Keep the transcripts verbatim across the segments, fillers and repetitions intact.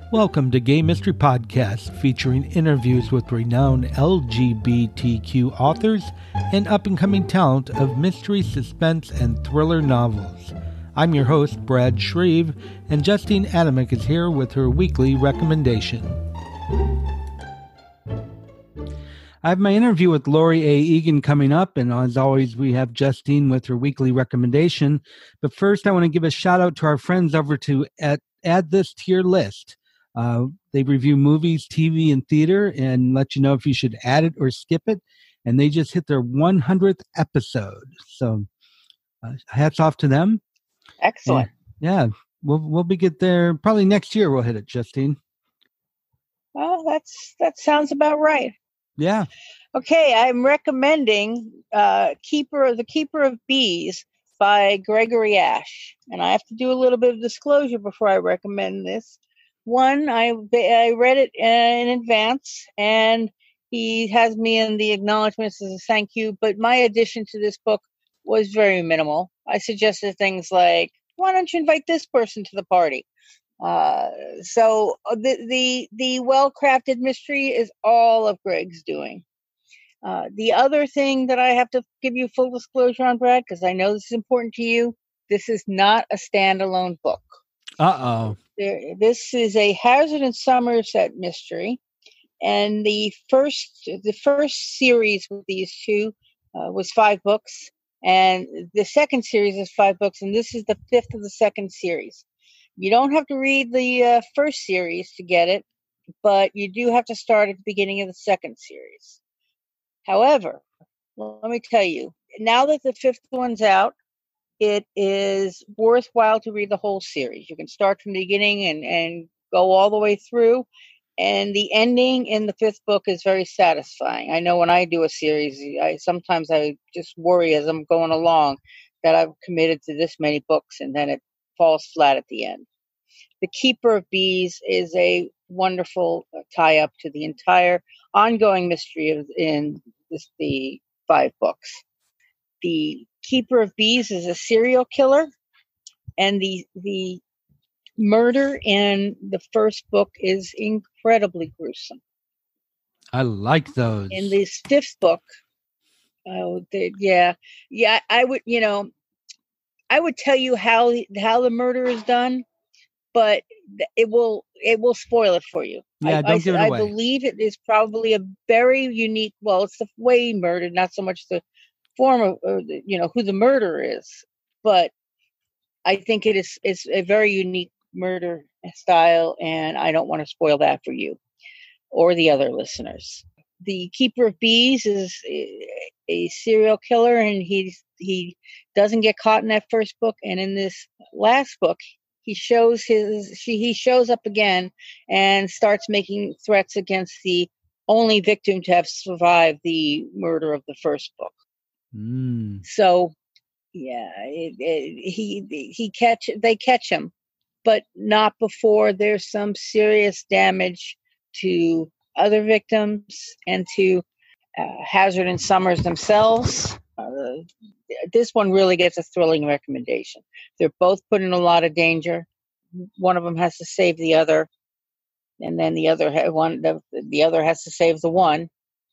Welcome to Gay Mystery Podcast, featuring interviews with renowned L G B T Q authors and up-and-coming talent of mystery, suspense, and thriller novels. I'm your host, Brad Shreve, and Justine Adamek is here with her weekly recommendation. I have my interview with Lori A. Egan coming up, and as always, we have Justine with her weekly recommendation. But first, I want to give a shout-out to our friends over to at, Add This to Your List. Uh, they review movies, T V, and theater and let you know if you should add it or skip it. And they just hit their one hundredth episode. So uh, hats off to them. Excellent. And, yeah, we'll we'll be get there probably next year. We'll hit it, Justine. Well, that's that sounds about right. Yeah. Okay, I'm recommending uh, Keeper The Keeper of Bees by Gregory Ash. And I have to do a little bit of disclosure before I recommend this. One, I I read it in advance, and he has me in the acknowledgments as a thank you, but my addition to this book was very minimal. I suggested things like, why don't you invite this person to the party? Uh, so the, the, the well-crafted mystery is all of Greg's doing. Uh, the other thing that I have to give you full disclosure on, Brad, because I know this is important to you, this is not a standalone book. Uh-oh. There, this is a Hazard and Somerset mystery, and the first the first series with these two uh, was five books, and the second series is five books, and this is the fifth of the second series. You don't have to read the uh, first series to get it, but you do have to start at the beginning of the second series. However, well, let me tell you, now that the fifth one's out, it is worthwhile to read the whole series. You can start from the beginning and, and go all the way through. And the ending in the fifth book is very satisfying. I know when I do a series, I sometimes I just worry as I'm going along that I've committed to this many books and then it falls flat at the end. The Keeper of Bees is a wonderful tie-up to the entire ongoing mystery of in this, the five books. The Keeper of Bees is a serial killer, and the the murder in the first book is incredibly gruesome. I like those. In this fifth book, oh, the, yeah, yeah, I would, you know, I would tell you how how the murder is done, but it will it will spoil it for you. Yeah, I, don't I, give it I away. believe it is probably a very unique. Well, it's the way he murdered, not so much the form of, or the, you know, who the murderer is, but I think it is it's a very unique murder style, and I don't want to spoil that for you or the other listeners. The Keeper of Bees is a, a serial killer, and he he doesn't get caught in that first book, and in this last book, he shows his she, he shows up again and starts making threats against the only victim to have survived the murder of the first book. Mm. So, yeah, it, it, he he catch they catch him, but not before there's some serious damage to other victims and to uh, Hazard and Summers themselves. Uh, this one really gets a thrilling recommendation. They're both put in a lot of danger. One of them has to save the other, and then the other ha- one the, the other has to save the one.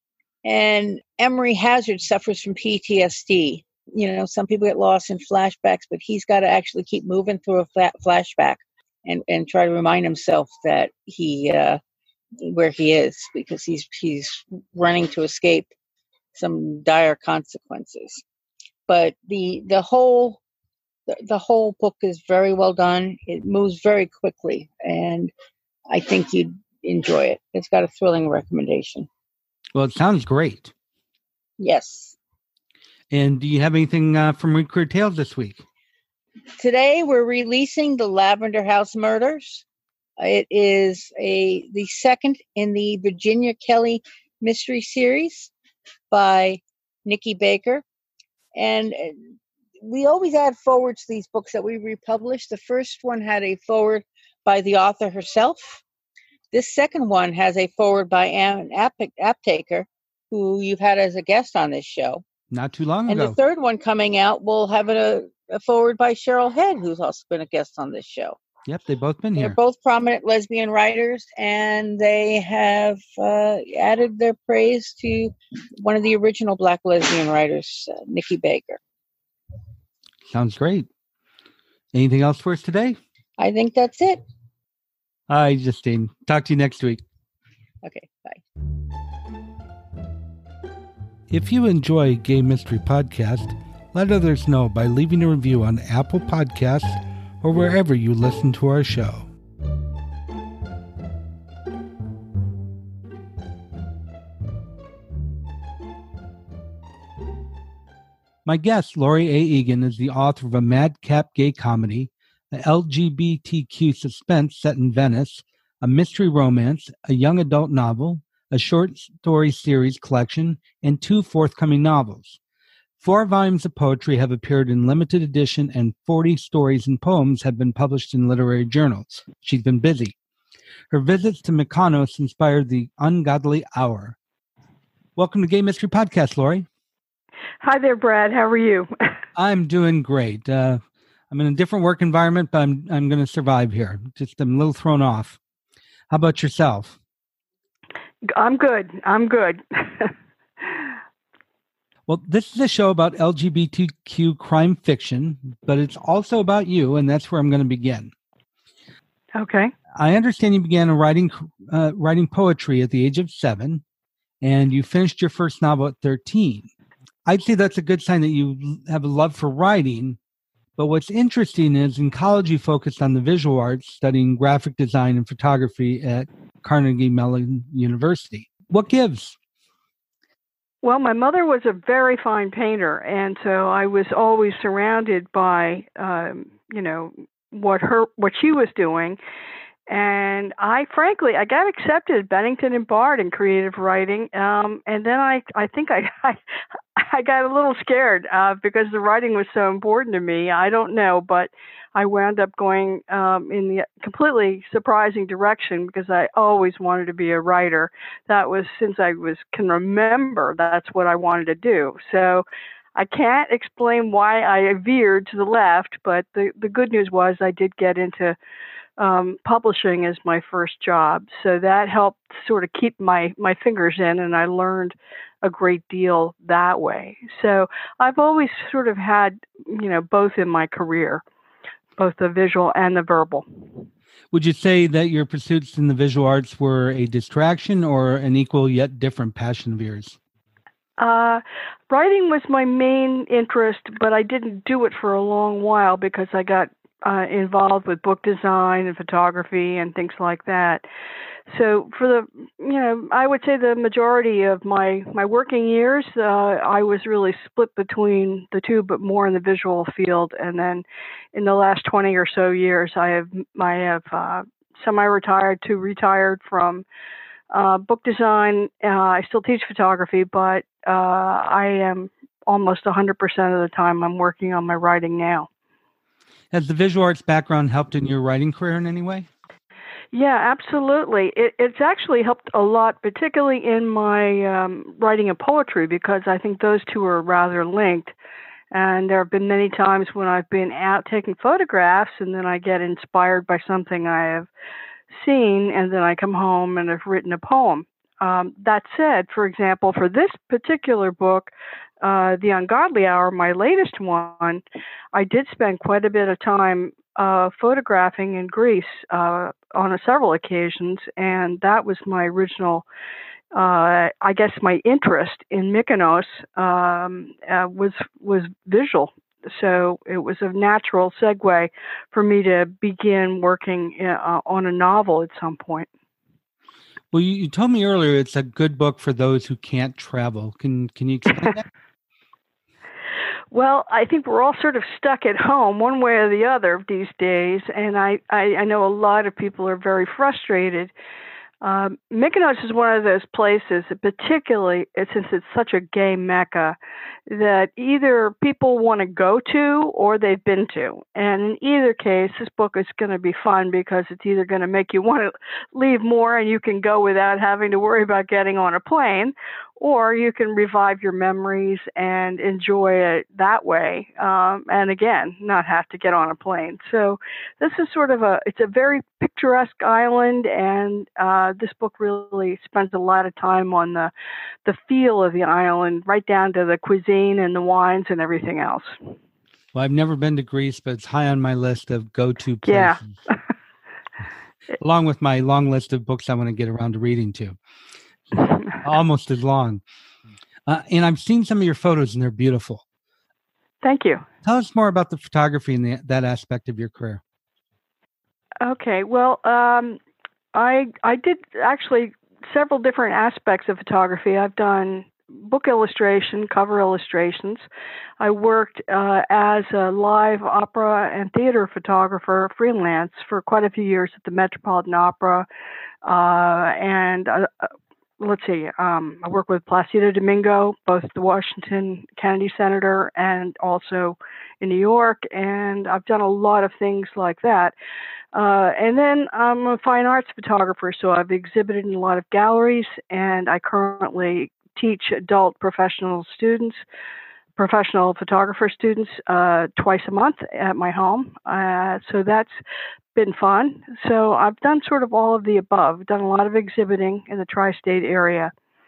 And Emery Hazard suffers from P T S D. You know, some people get lost in flashbacks, but he's got to actually keep moving through a flat flashback and, and try to remind himself that he uh, where he is, because he's he's running to escape some dire consequences. But the the whole the, the whole book is very well done. It moves very quickly, and I think you'd enjoy it. It's got a thrilling recommendation. Well, it sounds great. Yes. And do you have anything uh, from Read Queer Tales this week? Today we're releasing The Lavender House Murders. It is a the second in the Virginia Kelly mystery series by Nikki Baker. And we always add forwards to these books that we republish. The first one had a forward by the author herself. This second one has a forward by Ann Aptaker, who you've had as a guest on this show. Not too long and ago. And the third one coming out will have a, a forward by Cheryl Head, who's also been a guest on this show. Yep, they've both been They're here. both prominent lesbian writers, and they have uh, added their praise to one of the original Black lesbian writers, uh, Nikki Baker. Sounds great. Anything else for us today? I think that's it. Hi, Justine. Talk to you next week. Okay, bye. If you enjoy Gay Mystery Podcast, let others know by leaving a review on Apple Podcasts or wherever you listen to our show. My guest, Lori A. Egan, is the author of a madcap gay comedy, an L G B T Q suspense set in Venice, a mystery romance, a young adult novel, a short story series collection, and two forthcoming novels. Four volumes of poetry have appeared in limited edition, and forty stories and poems have been published in literary journals. She's been busy. Her visits to Mykonos inspired the Ungodly Hour. Welcome to Gay Mystery Podcast, Lori. Hi there, Brad. How are you? I'm doing great. Uh, I'm in a different work environment, but I'm I'm going to survive here. Just I'm a little thrown off. How about yourself? I'm good. I'm good. Well, this is a show about L G B T Q crime fiction, but it's also about you, and that's where I'm going to begin. Okay. I understand you began writing uh, writing poetry at the age of seven, and you finished your first novel at thirteen. I'd say that's a good sign that you have a love for writing, but what's interesting is in college you focused on the visual arts, studying graphic design and photography at Carnegie Mellon University. What gives? Well, my mother was a very fine painter, and so I was always surrounded by, um, you know, what her what she was doing. And I, frankly, I got accepted at Bennington and Bard in creative writing, um, and then I, I think I, I, I got a little scared uh, because the writing was so important to me. I don't know, but I wound up going um, in the completely surprising direction because I always wanted to be a writer. That was since I was can remember. That's what I wanted to do. So I can't explain why I veered to the left, but the the good news was I did get into um, publishing as my first job. So that helped sort of keep my, my fingers in, and I learned a great deal that way. So I've always sort of had, you know, both in my career, both the visual and the verbal. Would you say that your pursuits in the visual arts were a distraction or an equal yet different passion of yours? Uh, writing was my main interest, but I didn't do it for a long while because I got Uh, involved with book design and photography and things like that. So for the, you know, I would say the majority of my, my working years, uh, I was really split between the two, but more in the visual field. And then in the last twenty or so years, I have, I have uh, semi-retired to retired from uh, book design. Uh, I still teach photography, but uh, I am almost one hundred percent of the time I'm working on my writing now. Has the visual arts background helped in your writing career in any way? Yeah, absolutely. It, it's actually helped a lot, particularly in my um, writing of poetry, because I think those two are rather linked. And there have been many times when I've been out taking photographs and then I get inspired by something I have seen, and then I come home and have written a poem. Um, that said, for example, for this particular book, uh, The Ungodly Hour, my latest one, I did spend quite a bit of time uh, photographing in Greece uh, on a several occasions, and that was my original, uh, I guess, my interest in Mykonos um, uh, was was visual. So it was a natural segue for me to begin working uh, on a novel at some point. Well, you, you told me earlier it's a good book for those who can't travel. Can can you explain that? Well, I think we're all sort of stuck at home one way or the other these days, and I, I, I know a lot of people are very frustrated. Um, Mykonos is one of those places, particularly since it's such a gay mecca, that either people want to go to or they've been to. And in either case, this book is going to be fun because it's either going to make you want to leave more and you can go without having to worry about getting on a plane, or you can revive your memories and enjoy it that way. Um, and again, not have to get on a plane. So this is sort of a, it's a very picturesque island, and uh, this book really spends a lot of time on the, the feel of the island, right down to the cuisine and the wines and everything else. Well, I've never been to Greece, but it's high on my list of go-to places. Yeah. Along with my long list of books I want to get around to reading too. Almost as long. Uh, and I've seen some of your photos, and they're beautiful. Thank you. Tell us more about the photography and the, that aspect of your career. Okay. Well, um, I I did actually several different aspects of photography. I've done book illustration, cover illustrations. I worked uh, as a live opera and theater photographer freelance for quite a few years at the Metropolitan Opera. Uh, and uh, let's see, um, I worked with Placido Domingo, both the Washington Kennedy Senator and also in New York. And I've done a lot of things like that. Uh, and then I'm a fine arts photographer, so I've exhibited in a lot of galleries, and I currently teach adult professional students, professional photographer students, uh, twice a month at my home. Uh, so that's been fun. So I've done sort of all of the above. I've done a lot of exhibiting in the tri-state area.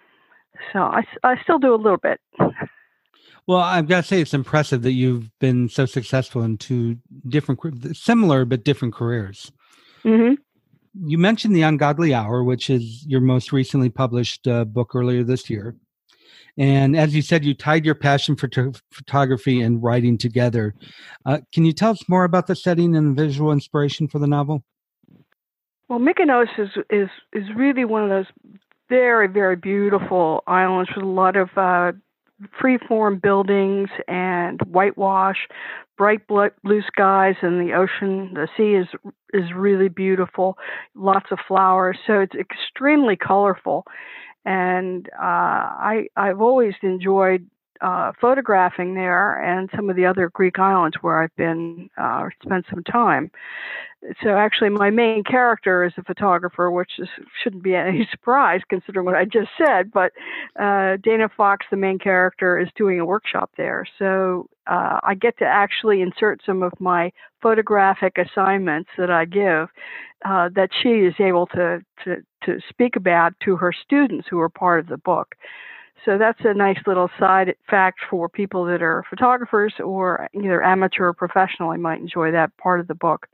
So I, I still do a little bit. Well, I've got to say it's impressive that you've been so successful in two different, similar but different careers. Mm-hmm. You mentioned The Ungodly Hour, which is your most recently published uh, book earlier this year. And as you said, you tied your passion for t- photography and writing together. Uh, can you tell us more about the setting and the visual inspiration for the novel? Well, Mykonos is, is, is really one of those very, very beautiful islands with a lot of uh, free-form buildings and whitewash, bright blue skies, and the ocean, the sea is is really beautiful, lots of flowers, so it's extremely colorful. And uh, I, I've always enjoyed uh, photographing there and some of the other Greek islands where I've been uh, spent some time. So actually my main character is a photographer, which is, shouldn't be any surprise considering what I just said, but uh, Dana Fox, the main character, is doing a workshop there. So uh, I get to actually insert some of my photographic assignments that I give uh, that she is able to, to, to speak about to her students who are part of the book. So that's a nice little side fact for people that are photographers or either amateur or professional. I might enjoy that part of the book.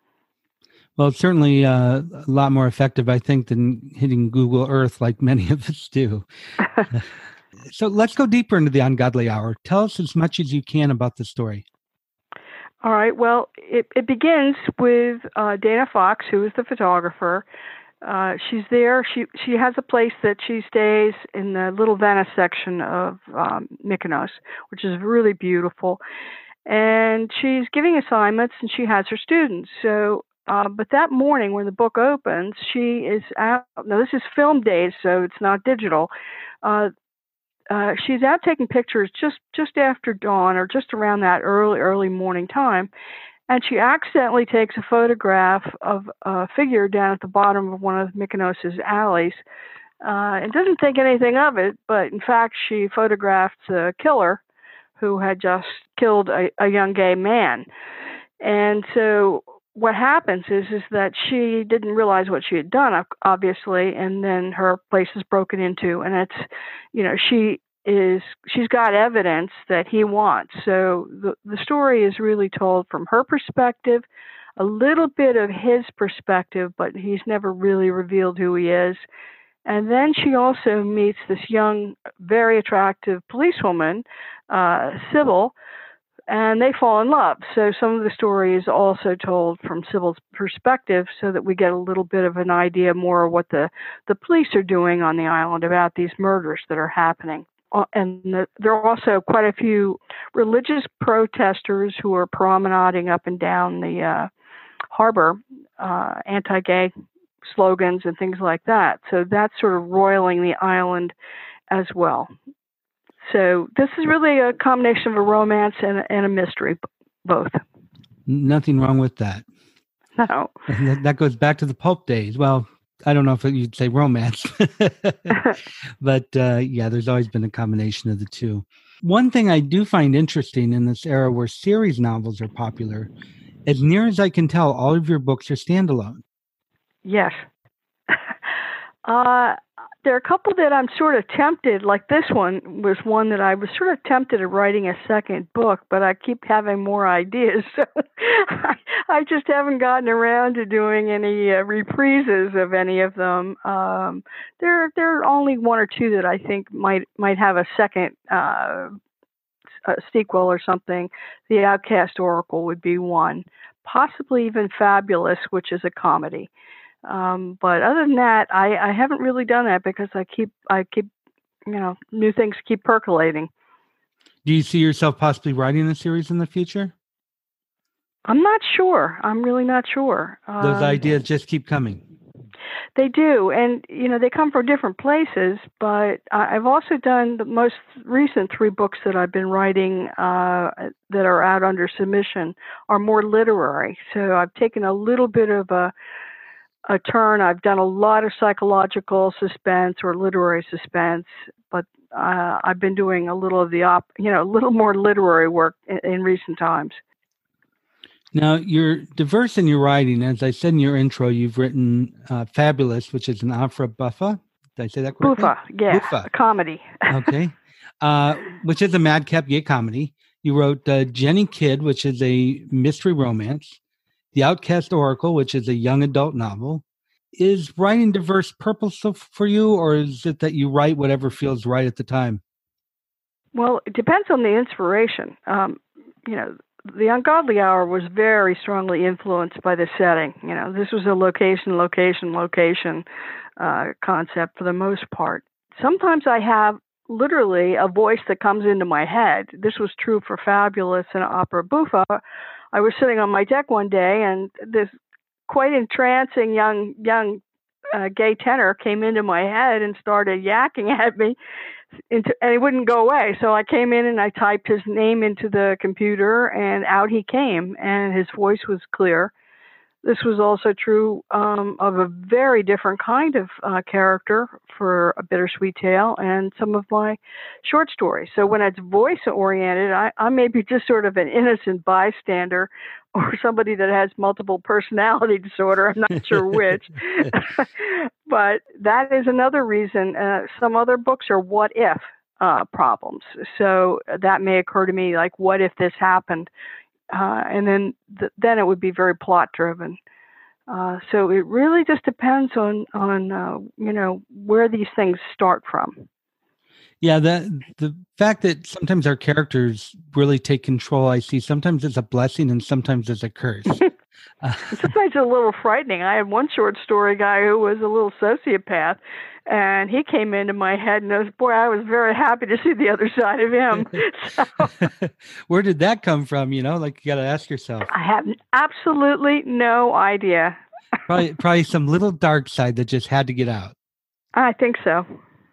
Well, it's certainly uh, a lot more effective, I think, than hitting Google Earth like many of us do. So let's go deeper into The Ungodly Hour. Tell us as much as you can about the story. All right. Well, it, it begins with uh, Dana Fox, who is the photographer. Uh, she's there. She she has a place that she stays in the Little Venice section of um, Mykonos, which is really beautiful. And she's giving assignments, and she has her students. So Uh, but that morning when the book opens, she is out. Now, this is film days, so it's not digital. Uh, uh, she's out taking pictures just, just after dawn or just around that early, early morning time. And she accidentally takes a photograph of a figure down at the bottom of one of Mykonos's alleys. Uh, and doesn't think anything of it, but in fact, she photographed a killer who had just killed a, a young gay man. And so what happens is is that she didn't realize what she had done, obviously, and then her place is broken into, and it's, you know, she is she's got evidence that he wants. So the the story is really told from her perspective, a little bit of his perspective, but he's never really revealed who he is. And then she also meets this young, very attractive policewoman, uh, Sybil, and they fall in love. So some of the story is also told from Sybil's perspective so that we get a little bit of an idea more of what the, the police are doing on the island about these murders that are happening. Uh, and the, there are also quite a few religious protesters who are promenading up and down the uh, harbor, uh, anti-gay slogans and things like that. So that's sort of roiling the island as well. So this is really a combination of a romance and a, and a mystery, both. Nothing wrong with that. No. That goes back to the pulp days. Well, I don't know if you'd say romance, but uh, yeah, there's always been a combination of the two. One thing I do find interesting in this era where series novels are popular, as near as I can tell, all of your books are standalone. Yes. uh, there are a couple that I'm sort of tempted, like this one was one that I was sort of tempted at writing a second book, but I keep having more ideas. So I, I just haven't gotten around to doing any uh, reprises of any of them. Um, there, there are only one or two that I think might might have a second uh, a sequel or something. The Outcast Oracle would be one, possibly even Fabulous, which is a comedy. Um, but other than that, I, I haven't really done that because I keep, I keep, you know, new things keep percolating. Do you see yourself possibly writing a series in the future? I'm not sure. I'm really not sure. Those um, ideas just keep coming. They do. And, you know, they come from different places, but I've also done the most recent three books that I've been writing uh, that are out under submission are more literary. So I've taken a little bit of a, a turn. I've done a lot of psychological suspense or literary suspense, but uh, I've been doing a little of the op, you know, a little more literary work in, in recent times. Now, you're diverse in your writing. As I said in your intro, you've written uh, Fabulous, which is an opera buffa. Did I say that correctly? Buffa, yeah, Buffa. A comedy. Okay, uh, which is a madcap gay comedy. You wrote uh, Jenny Kidd, which is a mystery romance. The Outcast Oracle, which is a young adult novel. Is writing diverse purposeful for you, or is it that you write whatever feels right at the time? Well, it depends on the inspiration. Um, you know, The Ungodly Hour was very strongly influenced by the setting. You know, this was a location, location, location uh, concept for the most part. Sometimes I have literally a voice that comes into my head. This was true for Fabulous and Opera Buffa. I was sitting on my deck one day, and this quite entrancing young young uh, gay tenor came into my head and started yakking at me, into, and it wouldn't go away. So I came in and I typed his name into the computer, and out he came, and his voice was clear. This was also true um, of a very different kind of uh, character for A Bittersweet Tale and some of my short stories. So when it's voice-oriented, I, I may be just sort of an innocent bystander or somebody that has multiple personality disorder. I'm not sure which. But that is another reason. Uh, some other books are what-if uh, problems. So that may occur to me, like, what if this happened? Uh, and then th- then it would be very plot driven. Uh, so it really just depends on on uh, you know where these things start from. Yeah, the the fact that sometimes our characters really take control, I see sometimes it's a blessing and sometimes it's a curse. uh, sometimes it's a little frightening. I had one short story guy who was a little sociopath, and he came into my head, and I was, boy, I was very happy to see the other side of him. So, where did that come from? You know, like you got to ask yourself. I have absolutely no idea. probably, probably some little dark side that just had to get out. I think so.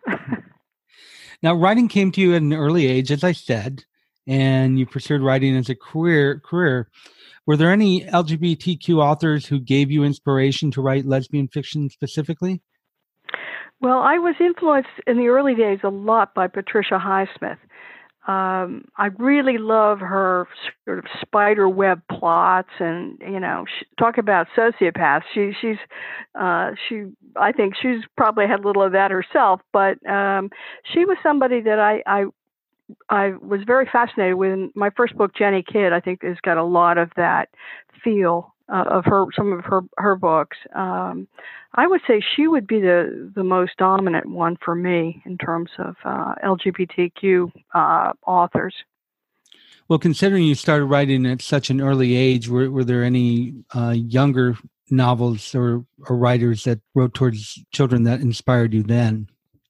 Now, writing came to you at an early age, as I said, and you pursued writing as a career. Career. Were there any L G B T Q authors who gave you inspiration to write lesbian fiction specifically? Well, I was influenced in the early days a lot by Patricia Highsmith. Um, I really love her sort of spider web plots, and you know, she, talk about sociopaths. She, she's, uh, she. I think she's probably had a little of that herself, but um, she was somebody that I, I, I was very fascinated with. My first book, Jenny Kidd, I think has got a lot of that feel uh, of her, some of her her books. Um, I would say she would be the, the most dominant one for me in terms of uh, L G B T Q uh, authors. Well, considering you started writing at such an early age, were, were there any uh, younger novels or, or writers that wrote towards children that inspired you then?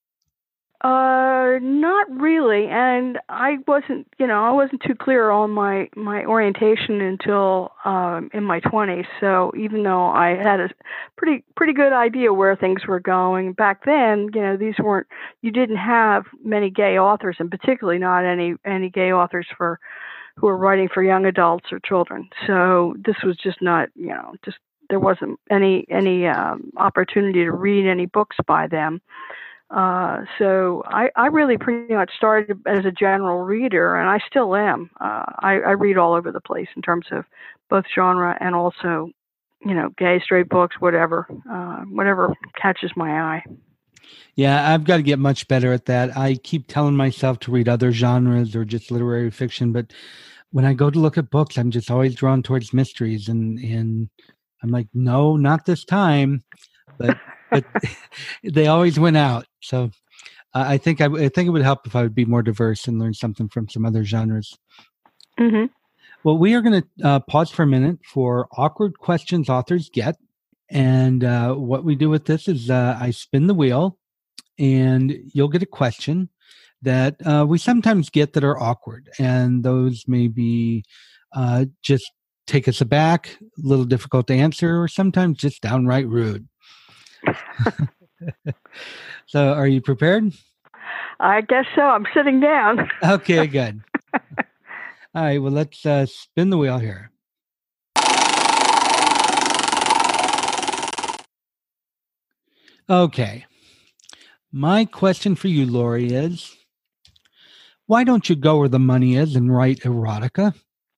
Uh, not really, and I wasn't, you know, I wasn't too clear on my, my orientation until um, in my twenties. So even though I had a pretty pretty good idea where things were going back then, you know, these weren't, you didn't have many gay authors, and particularly not any any gay authors for who were writing for young adults or children. So this was just not, you know, just there wasn't any any um, opportunity to read any books by them. Uh, so I, I really pretty much started as a general reader, and I still am. Uh, I, I read all over the place in terms of both genre and also, you know, gay, straight books, whatever, uh, whatever catches my eye. Yeah, I've got to get much better at that. I keep telling myself to read other genres or just literary fiction, but when I go to look at books, I'm just always drawn towards mysteries, and and I'm like, no, not this time. But but they always win out. So uh, I think I, I think it would help if I would be more diverse and learn something from some other genres. Mm-hmm. Well, we are going to uh, pause for a minute for awkward questions authors get, and uh, what we do with this is uh, I spin the wheel, and you'll get a question that uh, we sometimes get that are awkward, and those may be uh, just take us aback, a little difficult to answer, or sometimes just downright rude. So are you prepared? I guess so. I'm sitting down. Okay, good. All right, well, let's uh, spin the wheel here. Okay. My question for you, Lori, is why don't you go where the money is and write erotica?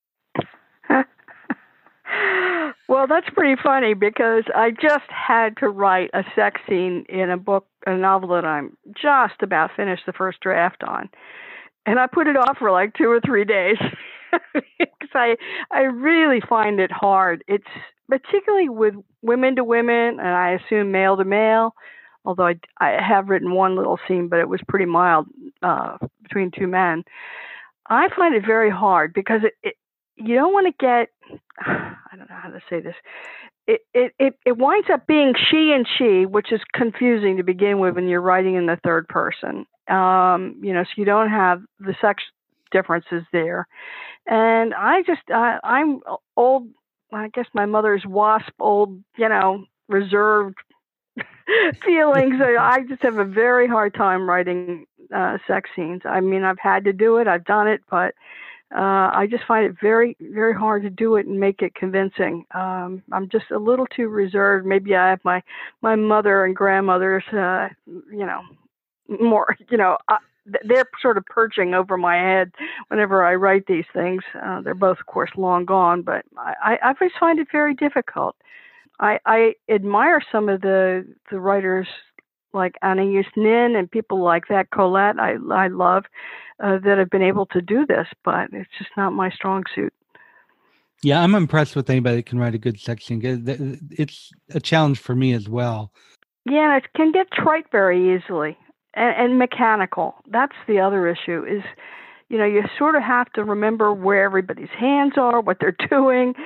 Well, that's pretty funny because I just had to write a sex scene in a book, a novel that I'm just about finished the first draft on. And I put it off for like two or three days because I, I really find it hard. It's particularly with women to women, and I assume male to male, although I, I have written one little scene, but it was pretty mild uh, between two men. I find it very hard because it, it you don't want to get, I don't know how to say this. It, it, it, it winds up being she and she, which is confusing to begin with when you're writing in the third person. Um, you know, so you don't have the sex differences there. And I just, uh, I'm old, I guess my mother's wasp, old, you know, reserved feelings. I just have a very hard time writing uh, sex scenes. I mean, I've had to do it, I've done it, but Uh, I just find it very, very hard to do it and make it convincing. Um, I'm just a little too reserved. Maybe I have my, my mother and grandmother's, uh, you know, more, you know, uh, they're sort of perching over my head whenever I write these things. Uh, they're both, of course, long gone, but I, I just find it very difficult. I, I admire some of the, the writers like Anais Nin and people like that, Colette, I, I love, uh, that have been able to do this, but it's just not my strong suit. Yeah, I'm impressed with anybody that can write a good sex scene. It's a challenge for me as well. Yeah, it can get trite very easily and, and mechanical. That's the other issue is, you know, you sort of have to remember where everybody's hands are, what they're doing,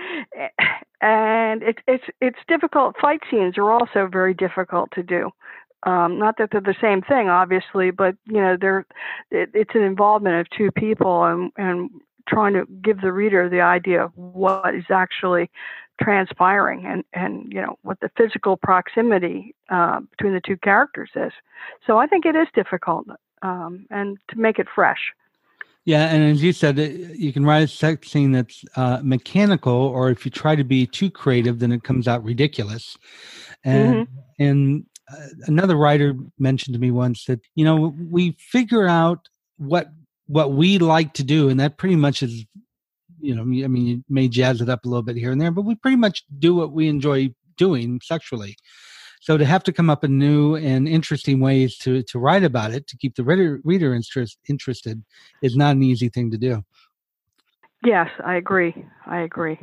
and it's it's it's difficult. Fight scenes are also very difficult to do. Um, not that they're the same thing, obviously, but you know, they're it, it's an involvement of two people and and trying to give the reader the idea of what is actually transpiring and and you know what the physical proximity uh, between the two characters is. So I think it is difficult, um, and to make it fresh. Yeah, and as you said, you can write a sex scene that's uh, mechanical, or if you try to be too creative, then it comes out ridiculous. And mm-hmm. and uh, another writer mentioned to me once that, you know, we figure out what what we like to do, and that pretty much is, you know, I mean, you may jazz it up a little bit here and there, but we pretty much do what we enjoy doing sexually. So to have to come up with new and interesting ways to to write about it, to keep the reader, reader interest, interested is not an easy thing to do. Yes, I agree. I agree.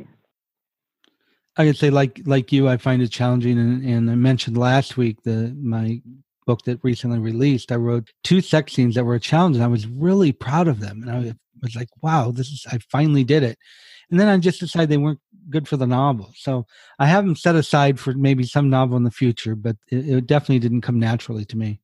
I could say, like like you, I find it challenging. And, and I mentioned last week the my book that recently released, I wrote two sex scenes that were a challenge, and I was really proud of them. And I was like, wow, this is, I finally did it. And then I just decided they weren't good for the novel. So I have them set aside for maybe some novel in the future, but it, it definitely didn't come naturally to me.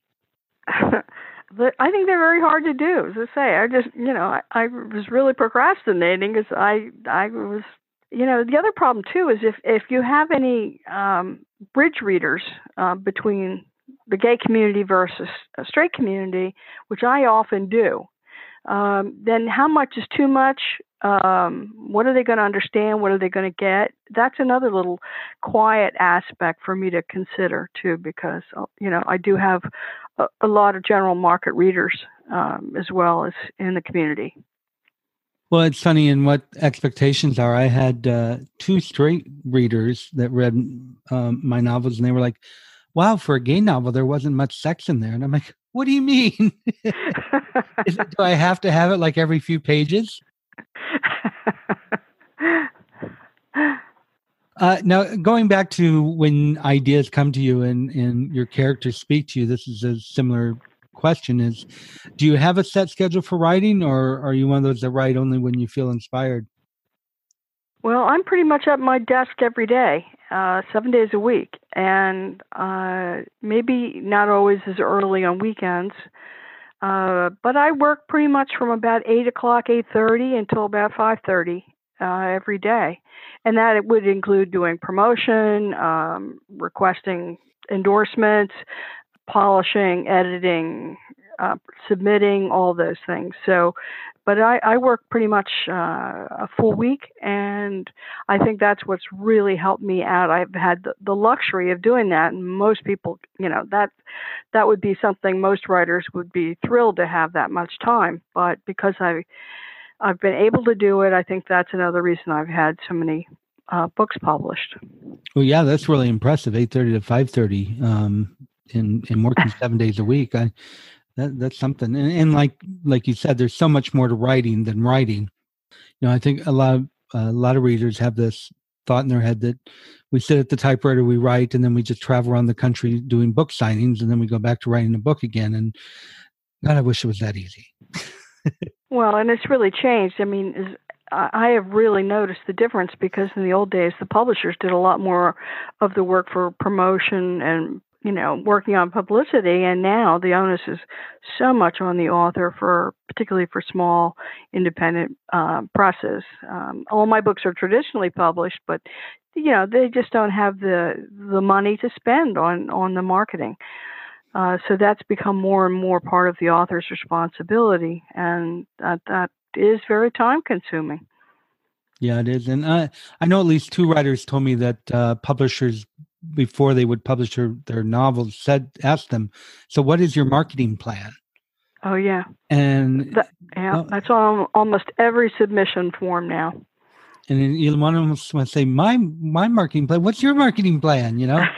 But I think they're very hard to do. As I say, I just, you know, I, I was really procrastinating because I, I was, you know, the other problem too is if, if you have any um, bridge readers uh, between the gay community versus a straight community, which I often do, um, then how much is too much? Um, what are they going to understand? What are they going to get? That's another little quiet aspect for me to consider too, because you know I do have a, a lot of general market readers um, as well as in the community. Well, it's funny in what expectations are. I had uh, two straight readers that read um, my novels, and they were like, "Wow, for a gay novel, there wasn't much sex in there." And I'm like, "What do you mean? Is it, do I have to have it like every few pages?" Uh, now, going back to when ideas come to you and, and your characters speak to you, this is a similar question. Is, do you have a set schedule for writing, or are you one of those that write only when you feel inspired? Well, I'm pretty much at my desk every day, uh, seven days a week, and uh, maybe not always as early on weekends. Uh, but I work pretty much from about eight o'clock, eight thirty until about five thirty uh, every day. And that it would include doing promotion, um, requesting endorsements, polishing, editing, uh, submitting, all those things. So, but I, I work pretty much uh, a full week, and I think that's what's really helped me out. I've had the, the luxury of doing that, and most people, you know, that that would be something most writers would be thrilled to have that much time. But because I I've been able to do it, I think that's another reason I've had so many uh, books published. Well, yeah, that's really impressive. eight thirty to five thirty, um, and and working seven days a week. I that that's something. And, and like like you said, there's so much more to writing than writing. You know, I think a lot of a lot of readers have this thought in their head that we sit at the typewriter, we write, and then we just travel around the country doing book signings, and then we go back to writing a book again. And God, I wish it was that easy. Well, and it's really changed. I mean, is, I have really noticed the difference, because in the old days, the publishers did a lot more of the work for promotion and, you know, working on publicity. And now the onus is so much on the author, for particularly for small independent uh, presses. Um, all my books are traditionally published, but, you know, they just don't have the the money to spend on, on the marketing. Uh, so that's become more and more part of the author's responsibility, and that, that is very time consuming. Yeah, it is. And I, I know at least two writers told me that uh, publishers, before they would publish their, their novels, said, asked them, "So what is your marketing plan?" Oh, yeah. And that, yeah, uh, that's on almost every submission form now. And then you want to say, my, my marketing plan, what's your marketing plan, you know?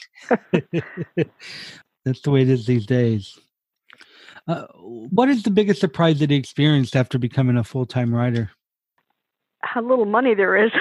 That's the way it is these days. Uh, what is the biggest surprise that you experienced after becoming a full-time writer? How little money there is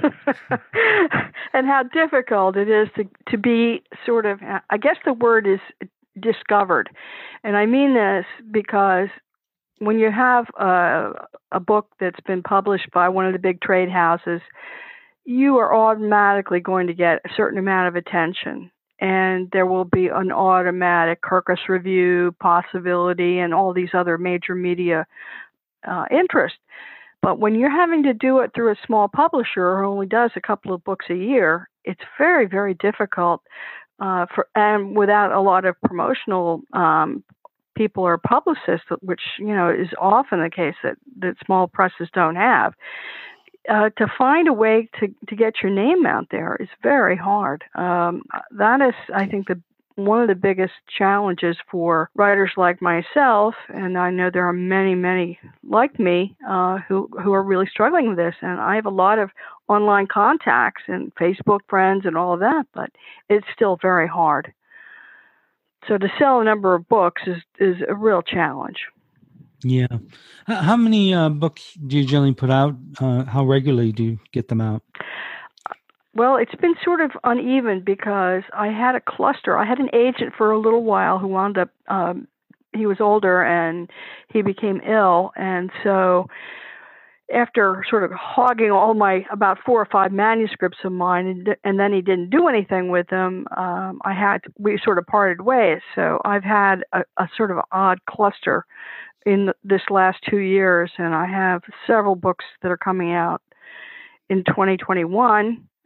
and how difficult it is to, to be sort of, I guess the word is discovered. And I mean this because when you have a, a book that's been published by one of the big trade houses, you are automatically going to get a certain amount of attention. And there will be an automatic Kirkus Review possibility and all these other major media uh, interest. But when you're having to do it through a small publisher who only does a couple of books a year, it's very, very difficult uh, for and without a lot of promotional um, people or publicists, which you know is often the case that, that small presses don't have. Uh, to find a way to, to get your name out there is very hard. Um, that is, I think, the one of the biggest challenges for writers like myself, and I know there are many, many like me uh, who who are really struggling with this. And I have a lot of online contacts and Facebook friends and all of that, but it's still very hard. So to sell a number of books is is a real challenge. Yeah. How many uh, books do you generally put out? Uh, how regularly do you get them out? Well, it's been sort of uneven because I had a cluster. I had an agent for a little while who wound up, um, he was older and he became ill. And so after sort of hogging all my, about four or five manuscripts of mine, and, and then he didn't do anything with them, um, I had, we sort of parted ways. So I've had a, a sort of odd cluster in this last two years, and I have several books that are coming out in twenty twenty-one.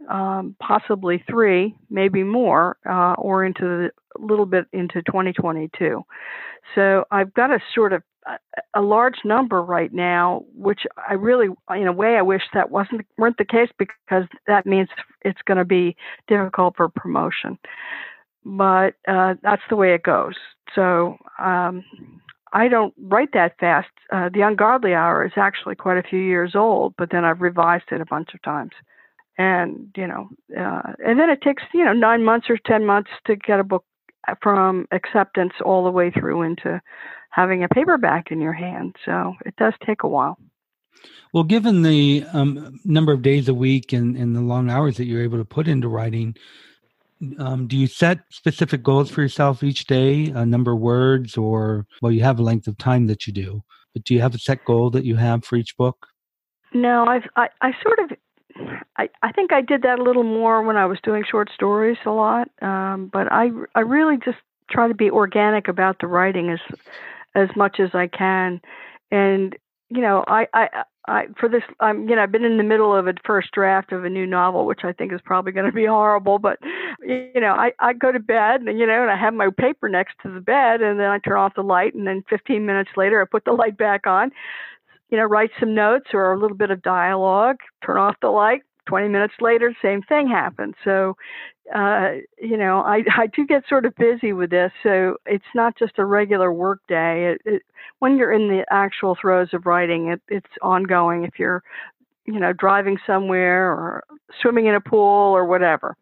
um, possibly three, maybe more, uh, or into the, a little bit into twenty twenty-two. So I've got a sort of a, a large number right now, which I really, in a way, I wish that wasn't weren't the case, because that means it's going to be difficult for promotion. But uh, that's the way it goes. So um, I don't write that fast. Uh, the Ungodly Hour is actually quite a few years old, but then I've revised it a bunch of times. And, you know, uh, and then it takes, you know, nine months or ten months to get a book from acceptance all the way through into having a paperback in your hand. So it does take a while. Well, given the um, number of days a week and, and the long hours that you're able to put into writing, Um, do you set specific goals for yourself each day, a number of words, or, well, you have a length of time that you do, but do you have a set goal that you have for each book? No, I've, I, I sort of, I, I think I did that a little more when I was doing short stories a lot. Um, but I, I really just try to be organic about the writing as, as much as I can. And, you know, I, I, I, for this, I'm, you know, I've been in the middle of a first draft of a new novel, which I think is probably going to be horrible. But, you know, I, I go to bed, and, you know, and I have my paper next to the bed, and then I turn off the light, and then fifteen minutes later, I put the light back on, you know, write some notes or a little bit of dialogue, turn off the light. twenty minutes later, same thing happens. So, uh, you know, I, I do get sort of busy with this. So it's not just a regular work day. It, it, when you're in the actual throes of writing, it, it's ongoing. If you're, you know, driving somewhere or swimming in a pool or whatever.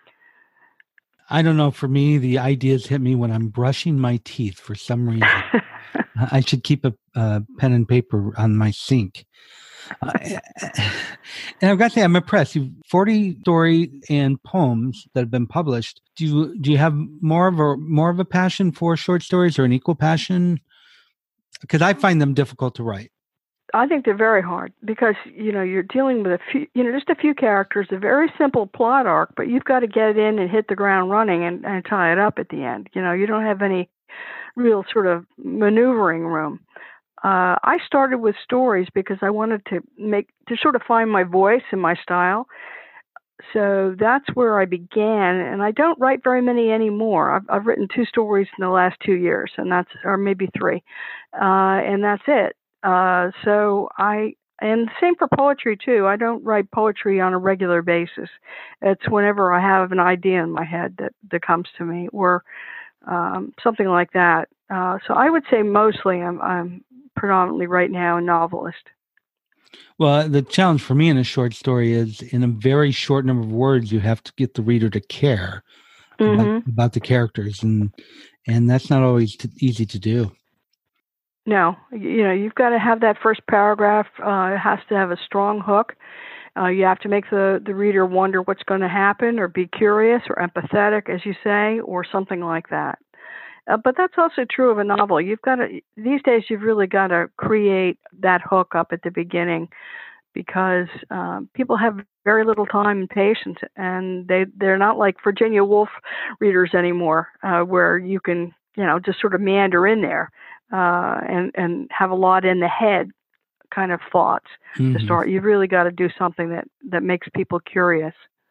I don't know. For me, the ideas hit me when I'm brushing my teeth for some reason. I should keep a, a pen and paper on my sink. Uh, and I've got to say, I'm impressed. You've forty stories and poems that have been published. Do you do you have more of a more of a passion for short stories, or an equal passion? Because I find them difficult to write. I think they're very hard because, you know, you're dealing with a few, you know, just a few characters, a very simple plot arc, but you've got to get in and hit the ground running and, and tie it up at the end. You know, you don't have any real sort of maneuvering room. Uh, I started with stories because I wanted to make, to sort of find my voice and my style. So that's where I began, and I don't write very many anymore. I've, I've written two stories in the last two years, and that's, or maybe three, uh, and that's it. Uh, so I, and same for poetry too. I don't write poetry on a regular basis. It's whenever I have an idea in my head that, that comes to me, or um, something like that. Uh, so I would say mostly I'm, I'm predominantly right now a novelist. Well, the challenge for me in a short story is, in a very short number of words, you have to get the reader to care mm-hmm. about, about the characters, and and that's not always t- easy to do. No, you know, you've got to have that first paragraph. Uh, it has to have a strong hook. Uh, you have to make the, the reader wonder what's going to happen, or be curious, or empathetic, as you say, or something like that. Uh, but that's also true of a novel. You've got to, these days, you've really got to create that hook up at the beginning, because um, people have very little time and patience, and they, they're not like Virginia Woolf readers anymore, uh, where you can, you know, just sort of meander in there uh, and, and have a lot in the head kind of thoughts mm-hmm. to start. You've really got to do something that, that makes people curious.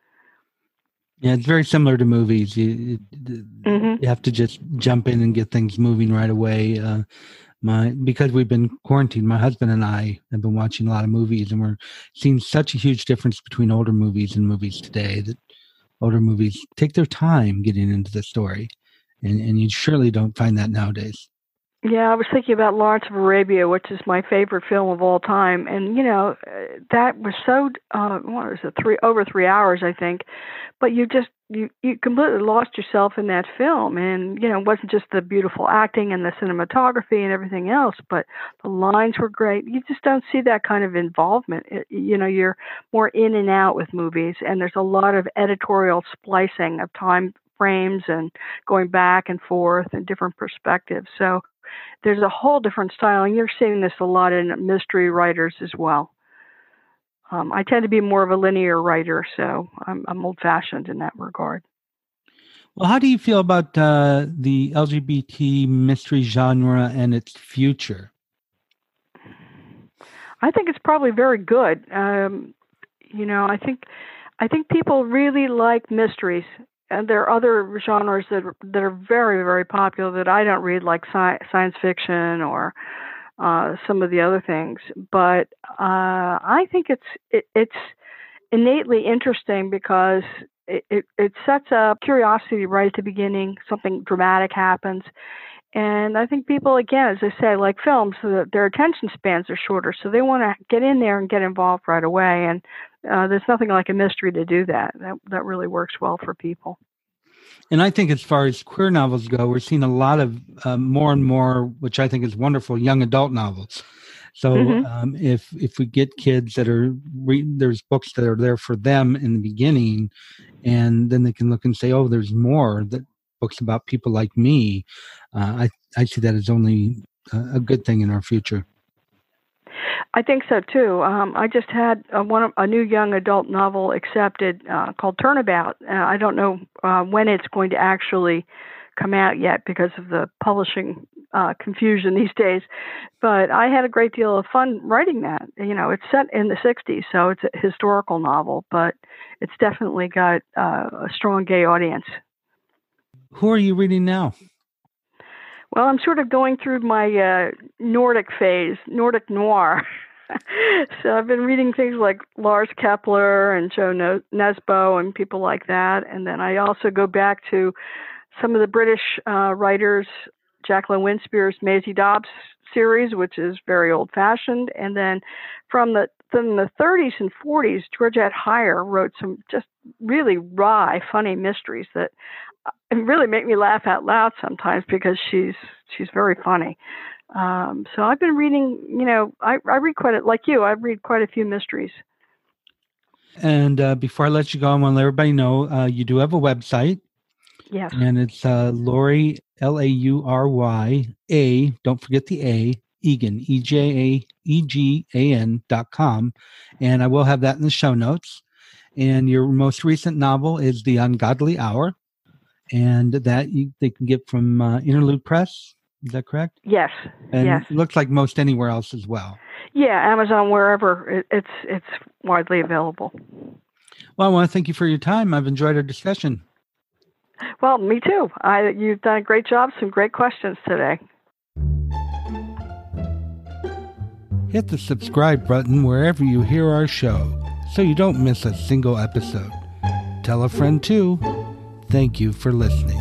Yeah, it's very similar to movies. You, mm-hmm. you have to just jump in and get things moving right away. Uh, my because we've been quarantined, my husband and I have been watching a lot of movies, and we're seeing such a huge difference between older movies and movies today. That older movies take their time getting into the story, and, and you surely don't find that nowadays. Yeah, I was thinking about Lawrence of Arabia, which is my favorite film of all time, and you know that was so uh, what was it, three over three hours, I think. But you just you, you completely lost yourself in that film, and you know it wasn't just the beautiful acting and the cinematography and everything else, but the lines were great. You just don't see that kind of involvement. It, you know, you're more in and out with movies, and there's a lot of editorial splicing of time frames and going back and forth and different perspectives. So there's a whole different style, and you're seeing this a lot in mystery writers as well. Um, I tend to be more of a linear writer, so I'm, I'm old-fashioned in that regard. Well, how do you feel about uh, the L G B T mystery genre and its future? I think it's probably very good. Um, you know, I think I think people really like mysteries. And there are other genres that that are very, very popular that I don't read, like sci- science fiction or uh, some of the other things. But uh, I think it's it, it's innately interesting because it, it, it sets up curiosity right at the beginning. Something dramatic happens. And I think people, again, as I say, like films, so their attention spans are shorter, so they want to get in there and get involved right away. And uh, there's nothing like a mystery to do that. That that really works well for people. And I think as far as queer novels go, we're seeing a lot of uh, more and more, which I think is wonderful, young adult novels. So mm-hmm. um, if if we get kids that are re- there's books that are there for them in the beginning, and then they can look and say, oh, there's more that books about people like me. Uh, I I see that as only a, a good thing in our future. I think so too. Um, I just had a, one a new young adult novel accepted uh, called Turnabout. Uh, I don't know uh, when it's going to actually come out yet because of the publishing uh, confusion these days. But I had a great deal of fun writing that. You know, it's set in the sixties, so it's a historical novel, but it's definitely got uh, a strong gay audience. Who are you reading now? Well, I'm sort of going through my uh, Nordic phase, Nordic noir. So I've been reading things like Lars Kepler and Joe Nesbo and people like that. And then I also go back to some of the British uh, writers, Jacqueline Winspear's Maisie Dobbs series, which is very old-fashioned. And then from the from the thirties and forties, Georgette Heyer wrote some just really wry, funny mysteries that really make me laugh out loud sometimes because she's she's very funny. Um, so I've been reading, you know, I, I read quite a, like you, I read quite a few mysteries. And uh, before I let you go, I want to let everybody know uh, you do have a website. Yes. And it's uh, Laury, L A U R Y, A, don't forget the A, Egan, E J A E G A N dot com. And I will have that in the show notes. And your most recent novel is The Ungodly Hour. And that you, they can get from uh, Interlude Press. Is that correct? Yes. And yes. It looks like most anywhere else as well. Yeah, Amazon, wherever it, it's it's widely available. Well, I want to thank you for your time. I've enjoyed our discussion. Well, me too. I, you've done a great job. Some great questions today. Hit the subscribe button wherever you hear our show so you don't miss a single episode. Tell a friend too. Thank you for listening.